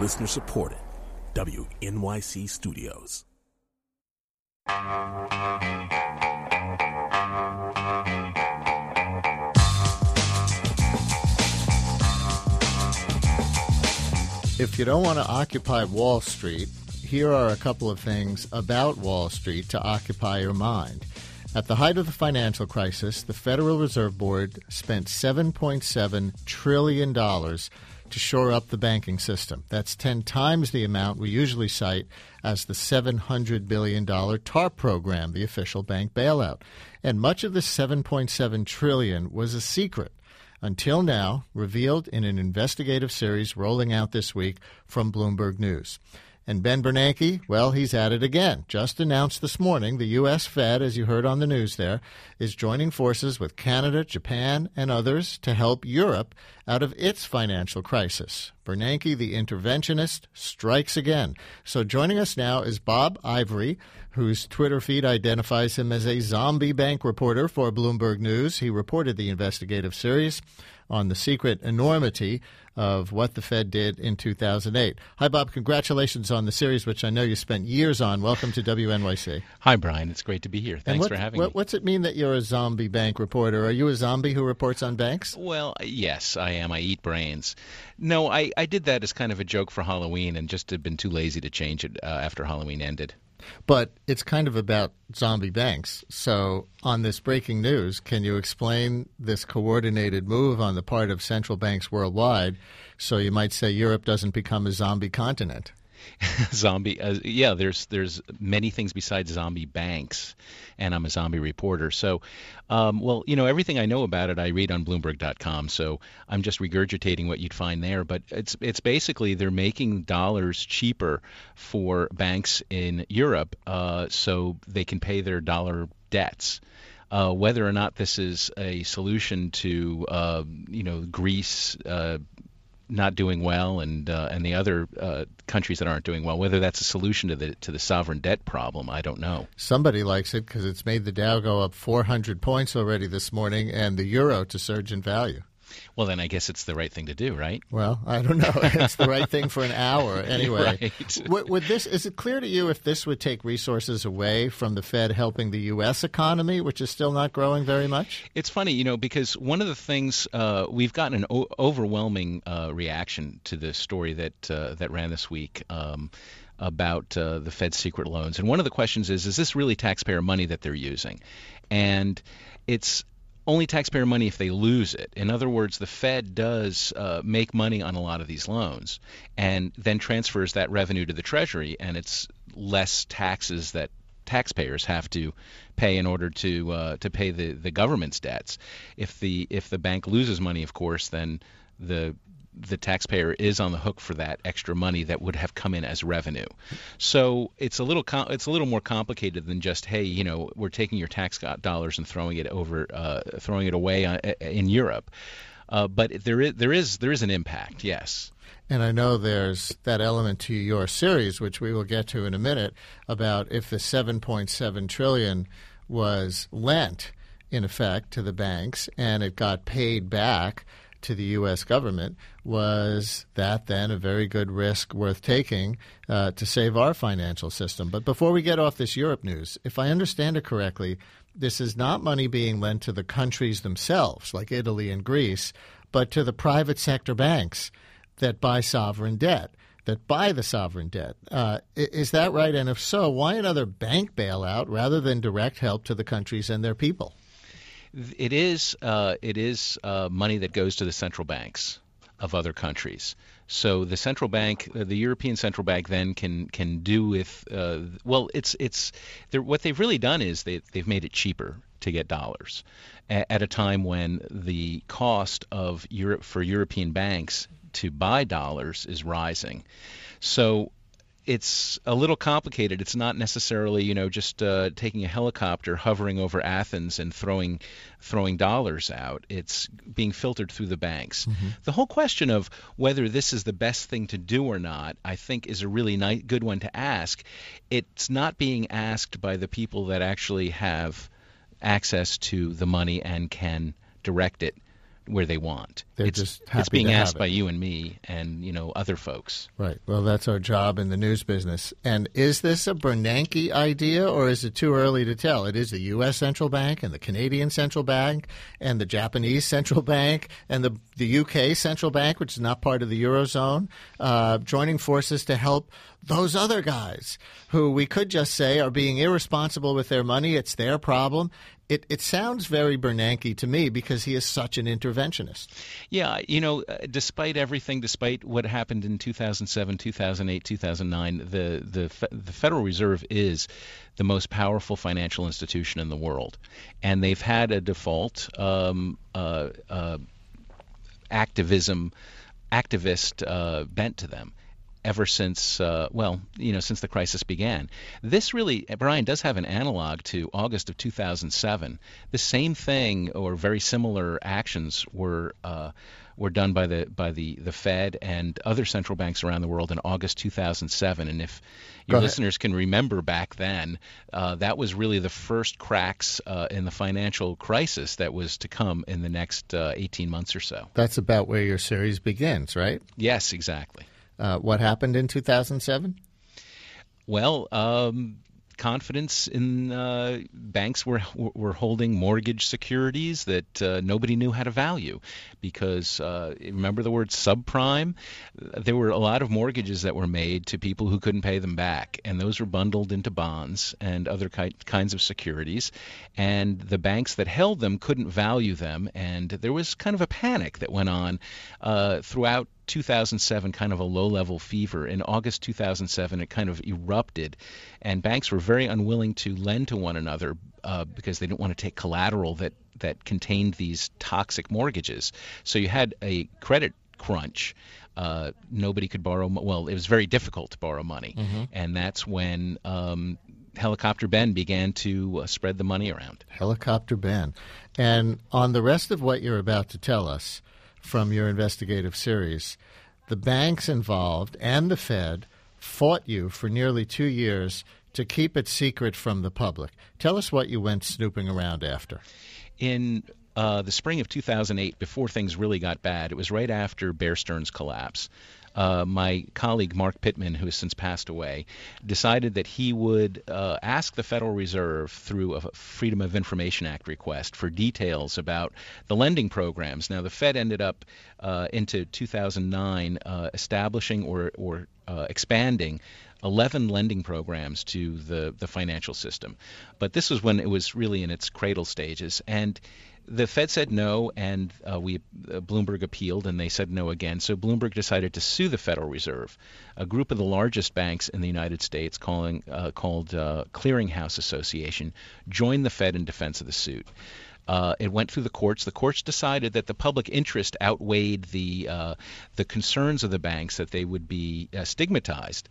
Listener supported. WNYC Studios. If you don't want to occupy Wall Street, here are a couple of things about Wall Street to occupy your mind. At the height of the financial crisis, the Federal Reserve Board spent $7.7 trillion to shore up the banking system. That's 10 times the amount we usually cite as the $700 billion TARP program, the official bank bailout. And much of the $7.7 trillion was a secret until now, revealed in an investigative series rolling out this week from Bloomberg News. And Ben Bernanke, well, he's at it again. Just announced this morning the U.S. Fed, as you heard on the news there, is joining forces with Canada, Japan, and others to help Europe out of its financial crisis. Bernanke, the interventionist, strikes again. So joining us now is Bob Ivory, whose Twitter feed identifies him as a zombie bank reporter for Bloomberg News. He reported the investigative series on the secret enormity of what the Fed did in 2008. Hi, Bob. Congratulations on the series, which I know you spent years on. Welcome to WNYC. Hi, Brian. It's great to be here. Thanks for having me. What's it mean that you're a zombie bank reporter? Are you a zombie who reports on banks? Well, yes, I am. I eat brains. No, I did that as kind of a joke for Halloween and just had been too lazy to change it after Halloween ended. But it's kind of about zombie banks. So on this breaking news, can you explain this coordinated move on the part of central banks worldwide so you might say Europe doesn't become a zombie continent? Zombie, yeah, there's many things besides zombie banks, and I'm a zombie reporter. So, well, you know, everything I know about it, I read on Bloomberg.com. So I'm just regurgitating what you'd find there. But it's basically they're making dollars cheaper for banks in Europe, so they can pay their dollar debts. Whether or not this is a solution to, Greece not doing well and the other countries that aren't doing well, whether that's a solution to the sovereign debt problem, I don't know. Somebody likes it because it's made the Dow go up 400 points already this morning and the euro to surge in value. Well, then I guess it's the right thing to do, right? Well, I don't know. It's the right thing for an hour anyway. Right. Is it clear to you if this would take resources away from the Fed helping the U.S. economy, which is still not growing very much? It's funny, because one of the things we've gotten an overwhelming reaction to the story that ran this week about the Fed's secret loans. And one of the questions is this really taxpayer money that they're using? And it's only taxpayer money if they lose it. In other words, the Fed does make money on a lot of these loans and then transfers that revenue to the Treasury, and it's less taxes that taxpayers have to pay in order to pay the government's debts. If the bank loses money, of course, then the taxpayer is on the hook for that extra money that would have come in as revenue. So it's a little more complicated than just, hey, we're taking your tax dollars and throwing it away in Europe. But there is an impact, yes. And I know there's that element to your series, which we will get to in a minute, about if the $7.7 trillion was lent, in effect, to the banks and it got paid back to the U.S. government, was that then a very good risk worth taking to save our financial system? But before we get off this Europe news, if I understand it correctly, this is not money being lent to the countries themselves, like Italy and Greece, but to the private sector banks that buy sovereign debt, that buy the sovereign debt. Is that right? And if so, why another bank bailout rather than direct help to the countries and their people? It is money that goes to the central banks of other countries. So the central bank, the European Central Bank, then can do with what they've really done is they've made it cheaper to get dollars at a time when the cost of for European banks to buy dollars is rising. So it's a little complicated. It's not necessarily, just taking a helicopter, hovering over Athens and throwing dollars out. It's being filtered through the banks. Mm-hmm. The whole question of whether this is the best thing to do or not, I think, is a really good one to ask. It's not being asked by the people that actually have access to the money and can direct it where they want. They're it's just happy it's being to have asked it. by you and me and other folks. Right. Well, that's our job in the news business. And is this a Bernanke idea, or is it too early to tell? It is the U.S. Central Bank and the Canadian Central Bank and the Japanese Central Bank and the U.K. Central Bank, which is not part of the Eurozone, joining forces to help those other guys who we could just say are being irresponsible with their money. It's their problem. It sounds very Bernanke to me because he is such an interventionist. Yeah, despite everything, despite what happened in 2007, 2008, 2009, the Federal Reserve is the most powerful financial institution in the world, and they've had a default activist bent to them ever since, since the crisis began. This really, Brian, does have an analog to August of 2007. The same thing or very similar actions were done by the Fed and other central banks around the world in August 2007. And if your listeners can remember back then, that was really the first cracks in the financial crisis that was to come in the next 18 months or so. That's about where your series begins, right? Yes, exactly. What happened in 2007? Well, confidence in banks were holding mortgage securities that nobody knew how to value because remember the word subprime? There were a lot of mortgages that were made to people who couldn't pay them back, and those were bundled into bonds and other kinds of securities, and the banks that held them couldn't value them, and there was kind of a panic that went on throughout 2007, kind of a low-level fever. In August 2007, it kind of erupted, and banks were very unwilling to lend to one another because they didn't want to take collateral that contained these toxic mortgages. So you had a credit crunch. Nobody could borrow. Well, it was very difficult to borrow money, and that's when Helicopter Ben began to spread the money around. Helicopter Ben. And on the rest of what you're about to tell us from your investigative series, the banks involved and the Fed fought you for nearly 2 years to keep it secret from the public. Tell us what you went snooping around after. In the spring of 2008, before things really got bad, it was right after Bear Stearns' collapse. My colleague Mark Pittman, who has since passed away, decided that he would ask the Federal Reserve through a Freedom of Information Act request for details about the lending programs. Now, the Fed ended up into 2009 establishing or expanding 11 lending programs to the financial system. But this was when it was really in its cradle stages. And the Fed said no, and Bloomberg appealed, and they said no again. So Bloomberg decided to sue the Federal Reserve. A group of the largest banks in the United States, called Clearinghouse Association, joined the Fed in defense of the suit. It went through the courts. The courts decided that the public interest outweighed the concerns of the banks that they would be stigmatized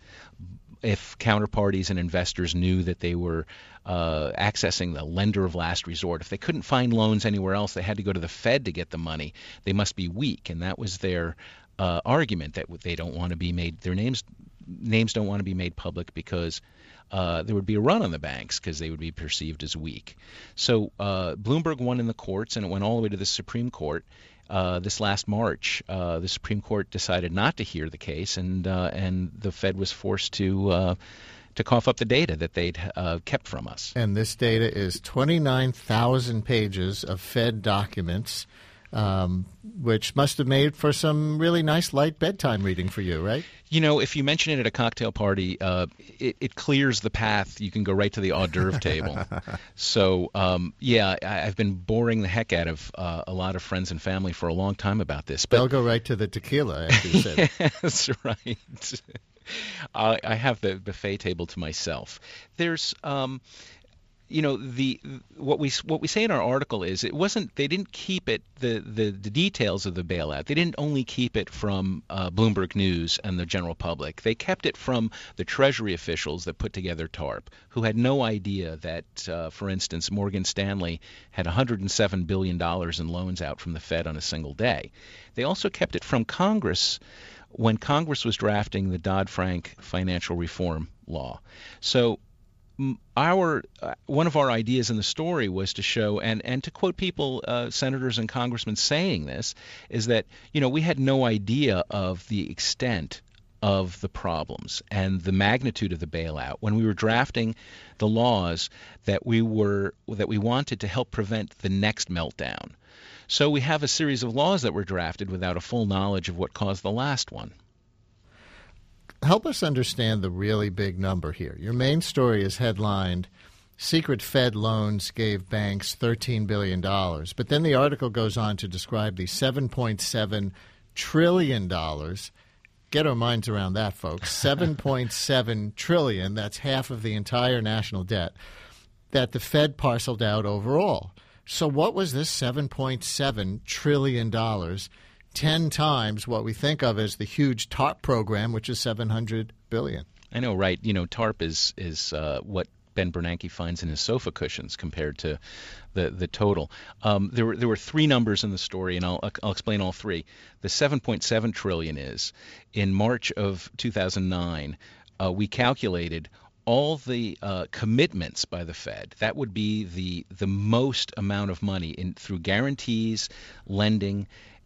if counterparties and investors knew that they were accessing the lender of last resort. If they couldn't find loans anywhere else, they had to go to the Fed to get the money. They must be weak, and that was their argument, that they don't want to be made. Their names don't want to be made public because there would be a run on the banks because they would be perceived as weak. So Bloomberg won in the courts, and it went all the way to the Supreme Court. This last March, the Supreme Court decided not to hear the case, and the Fed was forced to cough up the data that they'd kept from us. And this data is 29,000 pages of Fed documents, which must have made for some really nice light bedtime reading for you, right? If you mention it at a cocktail party, it clears the path. You can go right to the hors d'oeuvre table. So, I've been boring the heck out of a lot of friends and family for a long time about this. But they'll go right to the tequila after you said it. That's right. I have the buffet table to myself. There's what we say in our article is they didn't keep it the details of the bailout. They didn't only keep it from Bloomberg News and the general public. They kept it from the Treasury officials that put together TARP, who had no idea that, for instance, Morgan Stanley had $107 billion in loans out from the Fed on a single day. They also kept it from Congress when Congress was drafting the Dodd-Frank financial reform law. So one of our ideas in the story was to show, and to quote people, senators and congressmen saying this, is that we had no idea of the extent of the problems and the magnitude of the bailout when we were drafting the laws that we wanted to help prevent the next meltdown. So we have a series of laws that were drafted without a full knowledge of what caused the last one. Help us understand the really big number here. Your main story is headlined, Secret Fed Loans Gave Banks $13 billion. But then the article goes on to describe the $7.7 trillion. Get our minds around that, folks. $7.7 trillion, that's half of the entire national debt, that the Fed parceled out overall. So what was this $7.7 trillion? 10 times what we think of as the huge TARP program, which is $700 billion. I know, right? TARP is what Ben Bernanke finds in his sofa cushions compared to the total. There were three numbers in the story, and I'll explain all three. The $7.7 trillion is, in March of 2009, we calculated all the commitments by the Fed. That would be the most amount of money through guarantees, lending,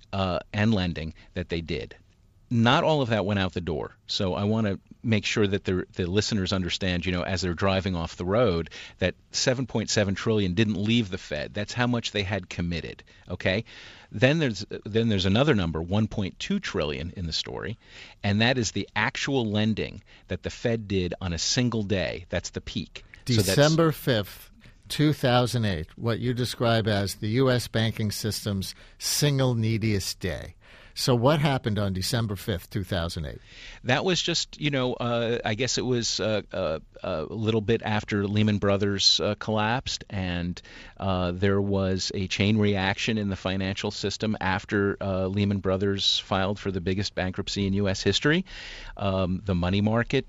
that they did. Not all of that went out the door. So I want to make sure that the listeners understand, as they're driving off the road, that $7.7 trillion didn't leave the Fed. That's how much they had committed. Okay. Then there's another number, $1.2 trillion in the story, and that is the actual lending that the Fed did on a single day. That's the peak. December 5th. 2008, what you describe as the U.S. banking system's single neediest day. So what happened on December 5th, 2008? That was just, I guess it was a little bit after Lehman Brothers collapsed, and there was a chain reaction in the financial system after Lehman Brothers filed for the biggest bankruptcy in U.S. history. The money market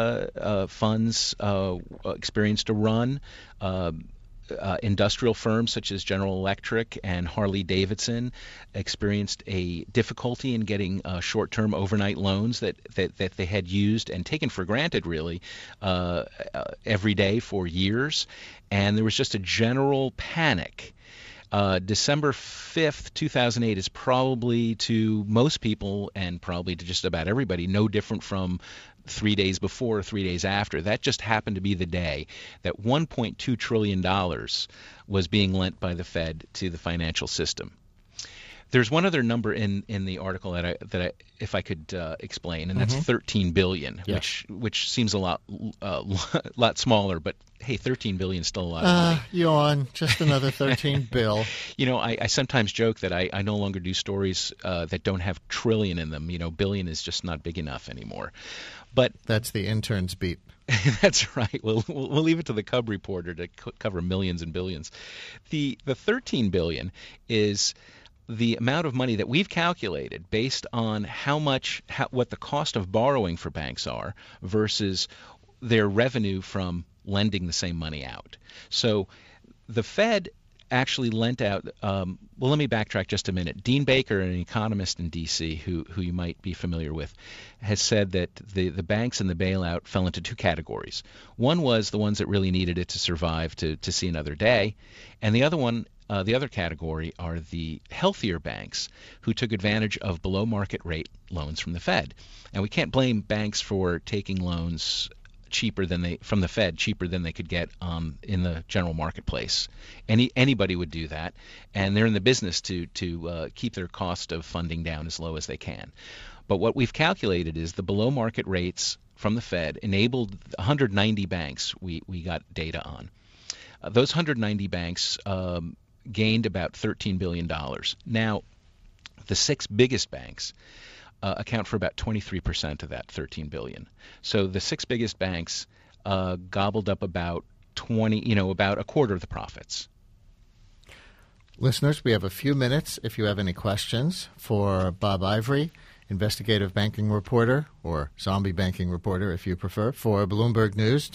funds experienced a run. Industrial firms such as General Electric and Harley-Davidson experienced a difficulty in getting short-term overnight loans that they had used and taken for granted, really, every day for years. And there was just a general panic. December 5th, 2008 is probably, to most people and probably to just about everybody, no different from 3 days before or 3 days after. That just happened to be the day that $1.2 trillion was being lent by the Fed to the financial system. There's one other number in the article that I if I could explain, and that's $13 billion, yeah. which seems a lot smaller, but hey, $13 billion is still a lot of money. Yawn, just another 13 bill. I sometimes joke that I no longer do stories that don't have trillion in them. Billion is just not big enough anymore. But that's the intern's beat. That's right. We'll leave it to the Cub reporter to cover millions and billions. The $13 billion is the amount of money that we've calculated based on what the cost of borrowing for banks are versus their revenue from lending the same money out. So the Fed actually lent out let me backtrack just a minute. Dean Baker, an economist in D.C. who you might be familiar with, has said that the banks and the bailout fell into two categories. One was the ones that really needed it to survive to see another day, and the other category are the healthier banks who took advantage of below market rate loans from the Fed. And we can't blame banks for taking loans from the Fed cheaper than they could get in the general marketplace. Anybody would do that, and they're in the business to keep their cost of funding down as low as they can. But what we've calculated is the below market rates from the Fed enabled 190 banks we got data on. Those 190 banks gained about $13 billion. Now, the six biggest banks account for about 23% of that $13 billion. So the six biggest banks gobbled up about a quarter of the profits. Listeners, we have a few minutes if you have any questions for Bob Ivory, investigative banking reporter, or zombie banking reporter if you prefer, for Bloomberg News,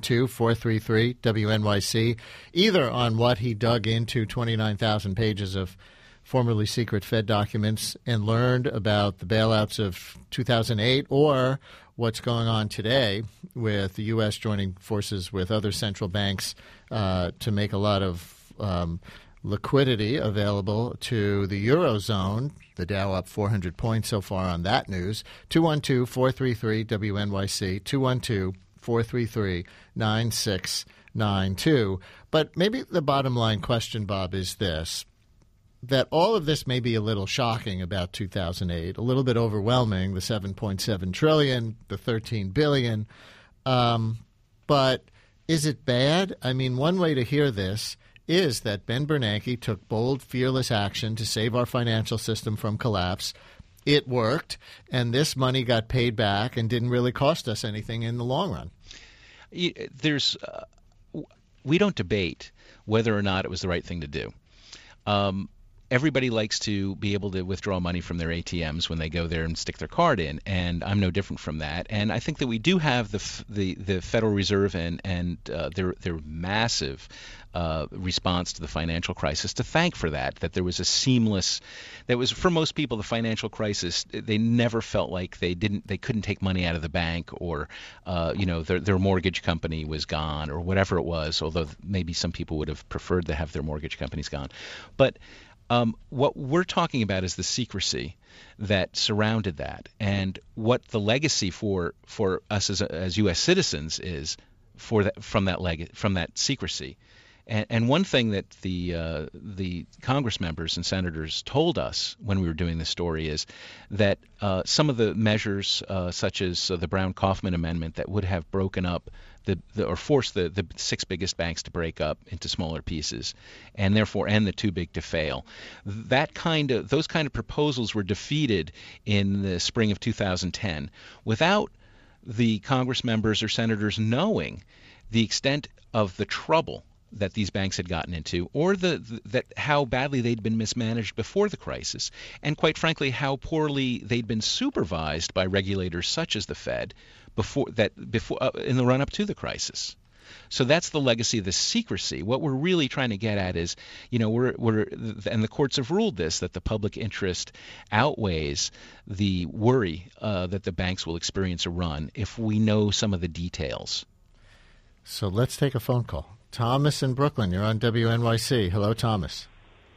212-433-WNYC, either on what he dug into 29,000 pages of formerly secret Fed documents and learned about the bailouts of 2008, or what's going on today with the U.S. joining forces with other central banks to make a lot of liquidity available to the Eurozone. The Dow up 400 points so far on that news. 212-433-WNYC, 212-433-9692. But maybe the bottom line question, Bob, is this, that all of this may be a little shocking about 2008, a little bit overwhelming, the $7.7 trillion, the $13 billion. But is it bad? I mean, one way to hear this is that Ben Bernanke took bold, fearless action to save our financial system from collapse. It worked, and this money got paid back and didn't really cost us anything in the long run. We don't debate whether or not it was the right thing to do. Everybody likes to be able to withdraw money from their ATMs when they go there and stick their card in, and I'm no different from that. And I think that we do have the Federal Reserve and their massive response to the financial crisis to thank for that. That there was a seamless. That was for most people the financial crisis. They never felt like they couldn't take money out of the bank, or their mortgage company was gone, or whatever it was. Although maybe some people would have preferred to have their mortgage companies gone, but what we're talking about is the secrecy that surrounded that, and what the legacy for us as U.S. citizens is from that secrecy. And one thing that the Congress members and senators told us when we were doing this story is that some of the measures, such as the Brown-Kaufman amendment, that would have broken up or forced the six biggest banks to break up into smaller pieces, and the too big to fail. Those kind of proposals were defeated in the spring of 2010 without the Congress members or senators knowing the extent of the trouble that these banks had gotten into, or that how badly they'd been mismanaged before the crisis, and quite frankly how poorly they'd been supervised by regulators such as the Fed before in the run-up to the crisis. So that's the legacy of the secrecy. What we're really trying to get at is, and the courts have ruled this, that the public interest outweighs the worry that the banks will experience a run if we know some of the details. So let's take a phone call. Thomas in Brooklyn, you're on WNYC. Hello, Thomas.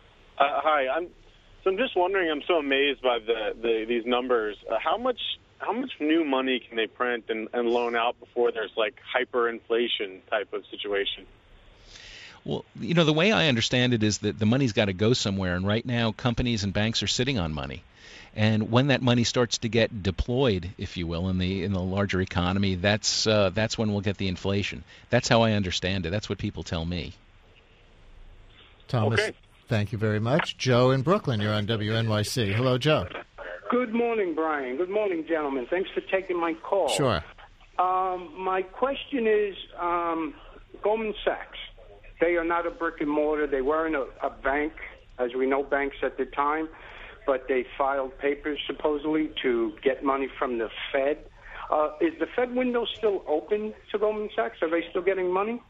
Hi. I'm just wondering. I'm so amazed by these numbers. How much new money can they print and loan out before there's like hyperinflation type of situation? Well, the way I understand it is that the money's got to go somewhere, and right now companies and banks are sitting on money. And when that money starts to get deployed, if you will, in the larger economy, that's when we'll get the inflation. That's how I understand it. That's what people tell me. Thomas, okay. Thank you very much. Joe in Brooklyn, you're on WNYC. Hello, Joe. Good morning, Brian. Good morning, gentlemen. Thanks for taking my call. Sure. My question is, Goldman Sachs, they are not a brick and mortar. They weren't a bank, as we know banks at the time, but they filed papers supposedly to get money from the Fed. Is the Fed window still open to Goldman Sachs? Are they still getting money?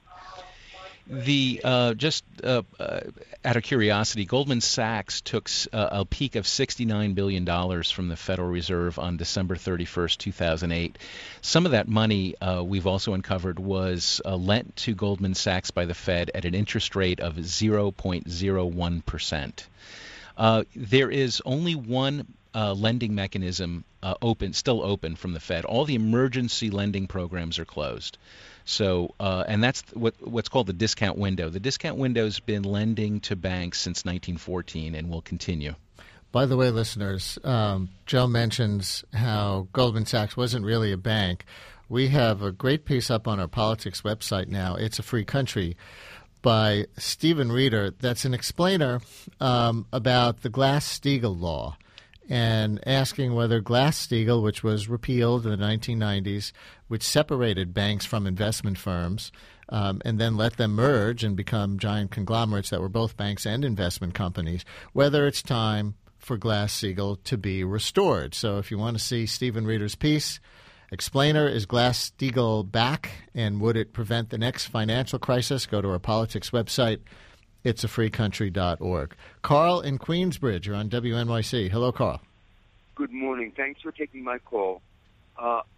Just out of curiosity, Goldman Sachs took a peak of $69 billion from the Federal Reserve on December 31st, 2008. Some of that money we've also uncovered was lent to Goldman Sachs by the Fed at an interest rate of 0.01%. There is only one lending mechanism still open from the Fed. All the emergency lending programs are closed. So, and that's what's called the discount window. The discount window's been lending to banks since 1914 and will continue. By the way, listeners, Joe mentions how Goldman Sachs wasn't really a bank. We have a great piece up on our politics website now. It's a Free Country by Stephen Reeder that's an explainer about the Glass-Steagall law and asking whether Glass-Steagall, which was repealed in the 1990s, which separated banks from investment firms and then let them merge and become giant conglomerates that were both banks and investment companies, whether it's time for Glass-Steagall to be restored. So if you want to see Stephen Reeder's piece, explainer, is Glass-Steagall back, and would it prevent the next financial crisis? Go to our politics website. It's afreecountry.org. Carl in Queensbridge, you're on WNYC. Hello, Carl. Good morning. Thanks for taking my call.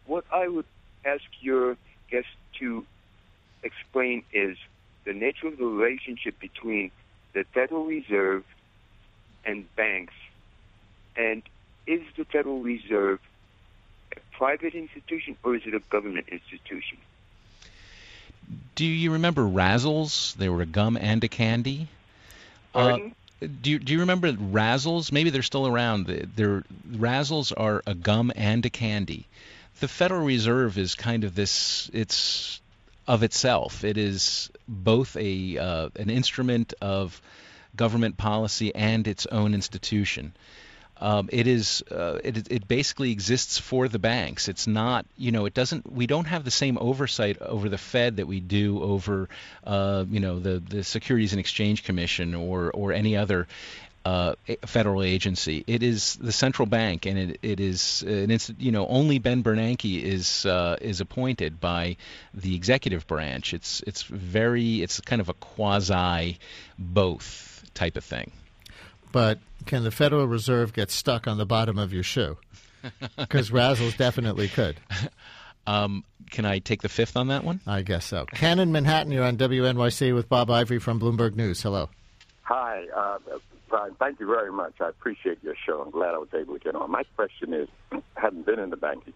what I would ask your guest to explain is the nature of the relationship between the Federal Reserve and banks, and is the Federal Reserve a private institution or is it a government institution? Do you remember Razzles? They were a gum and a candy. Pardon? Do you remember Razzles? Maybe they're still around. Razzles are a gum and a candy. The Federal Reserve is kind of this. It's of itself. It is both an instrument of government policy and its own institution. It basically exists for the banks. It's not, it doesn't. We don't have the same oversight over the Fed that we do over, the Securities and Exchange Commission or any other federal agency. It is the central bank, and it is only Ben Bernanke is appointed by the executive branch. It's kind of a quasi both type of thing. But can the Federal Reserve get stuck on the bottom of your shoe? Because Razzles definitely could. Can I take the fifth on that one? I guess so. Ken in Manhattan, you're on WNYC with Bob Ivory from Bloomberg News. Hello. Hi, Brian. Thank you very much. I appreciate your show. I'm glad I was able to get on. My question is, having been in the banking,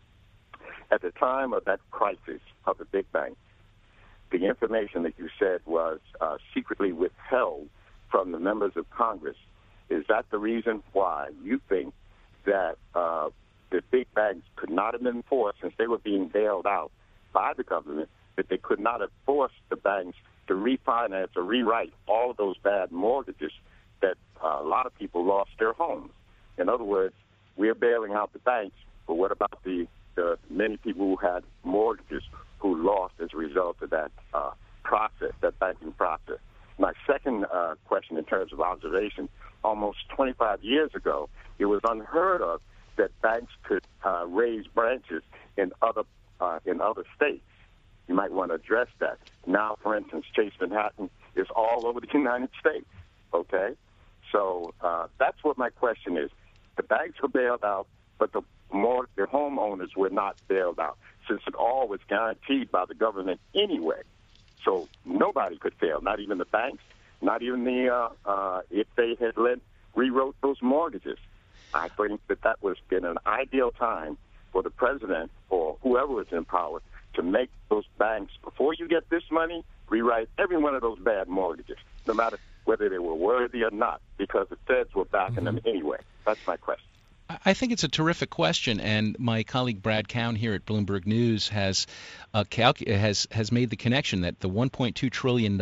at the time of that crisis of the big bank, the information that you said was secretly withheld from the members of Congress. Is that the reason why you think that the big banks could not have been forced, since they were being bailed out by the government, that they could not have forced the banks to refinance or rewrite all of those bad mortgages that a lot of people lost their homes? In other words, we're bailing out the banks, but what about the many people who had mortgages who lost as a result of that process, that banking process? My second question in terms of observation, almost 25 years ago, it was unheard of that banks could raise branches in other states. You might want to address that. Now, for instance, Chase Manhattan is all over the United States, okay? So that's what my question is. The banks were bailed out, but the homeowners were not bailed out, since it all was guaranteed by the government anyway. So nobody could fail, not even the banks, not even if they had rewrote those mortgages. I think that was been an ideal time for the president or whoever was in power to make those banks, before you get this money, rewrite every one of those bad mortgages, no matter whether they were worthy or not, because the feds were backing them anyway. That's my question. I think it's a terrific question, and my colleague Brad Cowan here at Bloomberg News has made the connection that the $1.2 trillion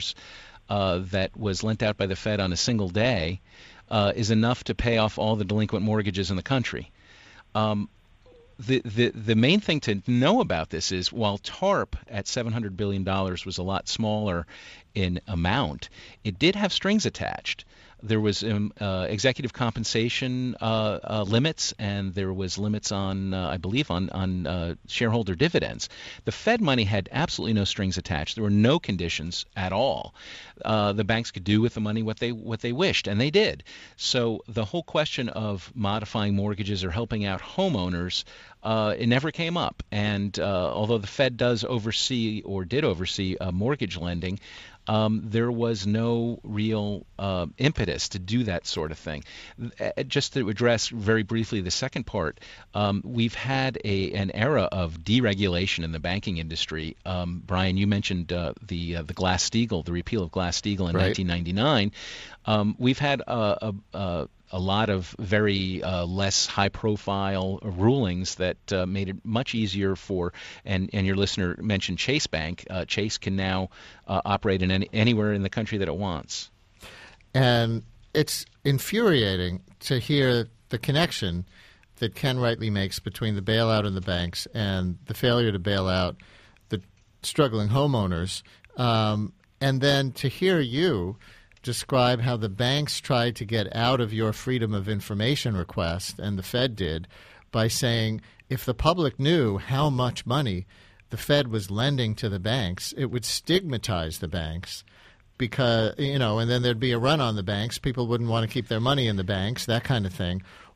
that was lent out by the Fed on a single day is enough to pay off all the delinquent mortgages in the country. The main thing to know about this is, while TARP at $700 billion was a lot smaller in amount, it did have strings attached. There was executive compensation limits, and there was limits on, I believe, on shareholder dividends. The Fed money had absolutely no strings attached. There were no conditions at all. The banks could do with the money what they wished, and they did. So the whole question of modifying mortgages or helping out homeowners, it never came up. And although the Fed did oversee mortgage lending, there was no real impetus to do that sort of thing. Just to address very briefly the second part, we've had an era of deregulation in the banking industry. Brian, you mentioned the Glass-Steagall, the repeal of Glass-Steagall in 1999. We've had a lot of very less high-profile rulings that made it much easier for, and your listener mentioned Chase Bank. Chase can now operate in anywhere in the country that it wants. And it's infuriating to hear the connection that Ken rightly makes between the bailout in the banks and the failure to bail out the struggling homeowners, and then to hear you describe how the banks tried to get out of your Freedom of Information request, and the Fed did, by saying if the public knew how much money the Fed was lending to the banks, it would stigmatize the banks because, and then there'd be a run on the banks. People wouldn't want to keep their money in the banks, that kind of thing.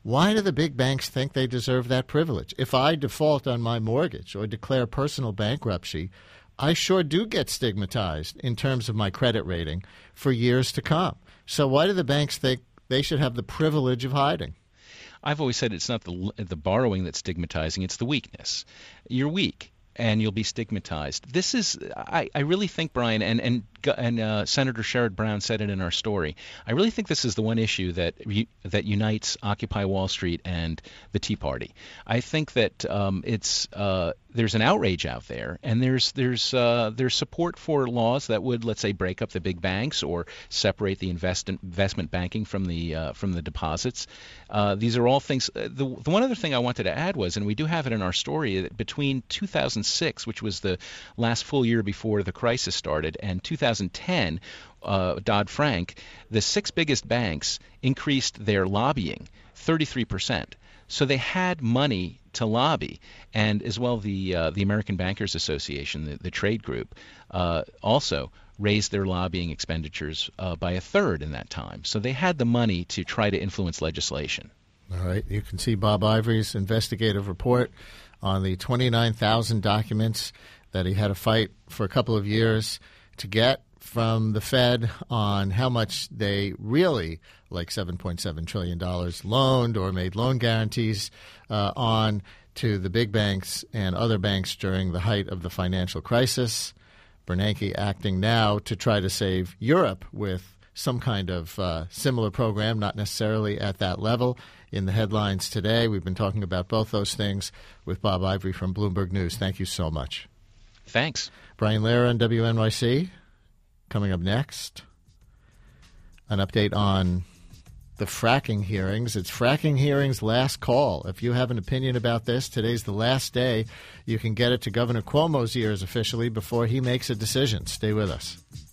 Why do the big banks think they deserve that privilege? If I default on my mortgage or declare personal bankruptcy, I sure do get stigmatized in terms of my credit rating for years to come. So why do the banks think they should have the privilege of hiding? I've always said it's not the borrowing that's stigmatizing, it's the weakness. You're weak, and you'll be stigmatized. This is, I really think, Brian, and Senator Sherrod Brown said it in our story, I really think this is the one issue that unites Occupy Wall Street and the Tea Party. I think that there's an outrage out there, and there's support for laws that would, let's say, break up the big banks or separate the investment banking from the deposits. These are all things. The one other thing I wanted to add was, and we do have it in our story, that between 2006, which was the last full year before the crisis started, and 2010, Dodd-Frank, the 6 biggest banks increased their lobbying 33%. So they had money to lobby, and as well the American Bankers Association, the trade group, also raised their lobbying expenditures by a third in that time. So they had the money to try to influence legislation. All right. You can see Bob Ivory's investigative report on the 29,000 documents that he had to fight for a couple of years to get from the Fed on how much they really, like $7.7 trillion, loaned or made loan guarantees on to the big banks and other banks during the height of the financial crisis. Bernanke acting now to try to save Europe with some kind of similar program, not necessarily at that level. In the headlines today, we've been talking about both those things with Bob Ivory from Bloomberg News. Thank you so much. Thanks. Brian Lehrer on WNYC. Coming up next, an update on the fracking hearings. It's fracking hearings last call. If you have an opinion about this, today's the last day. You can get it to Governor Cuomo's ears officially before he makes a decision. Stay with us.